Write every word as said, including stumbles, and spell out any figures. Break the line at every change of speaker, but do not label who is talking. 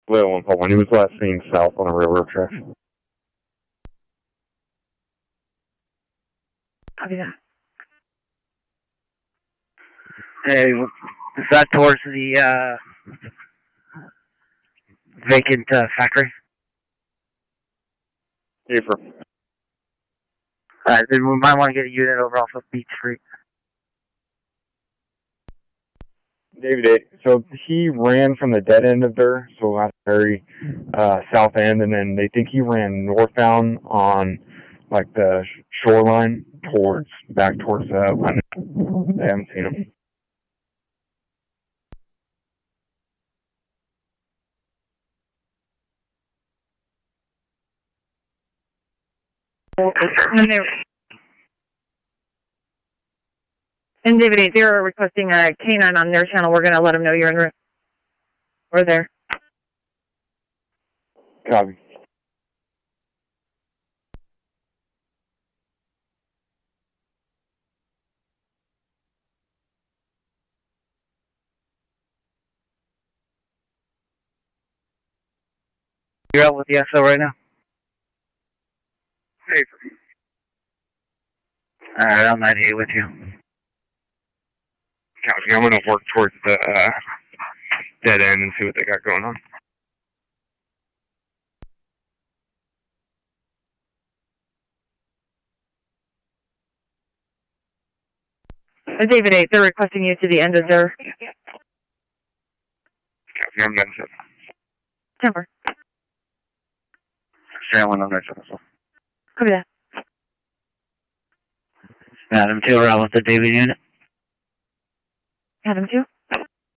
Little one, one. He was last seen south on a railroad track.
Copy that.
Hey, is that towards the uh, vacant uh, factory?
Affirm.
Alright, then we might want to get a unit over off of Beach Street.
David eight. So he ran from the dead end of there, so that's very uh, south end, and then they think he ran northbound on like the shoreline towards back towards uh, London. They haven't seen him.
And, and David eight, they're requesting a K nine on their channel. We're going to let them know you're en route. We're there.
Copy.
You're out with the S O right now?
Hey.
Alright, I'll ninety-eight with you.
Copy. I'm going to work towards the uh, dead end and see what they got going on.
David eight, they're requesting you to the end of their...
Copy. I'm done.
Temper.
Straight one on there, so.
Copy that.
Adam two, we're out with the David unit.
Adam two.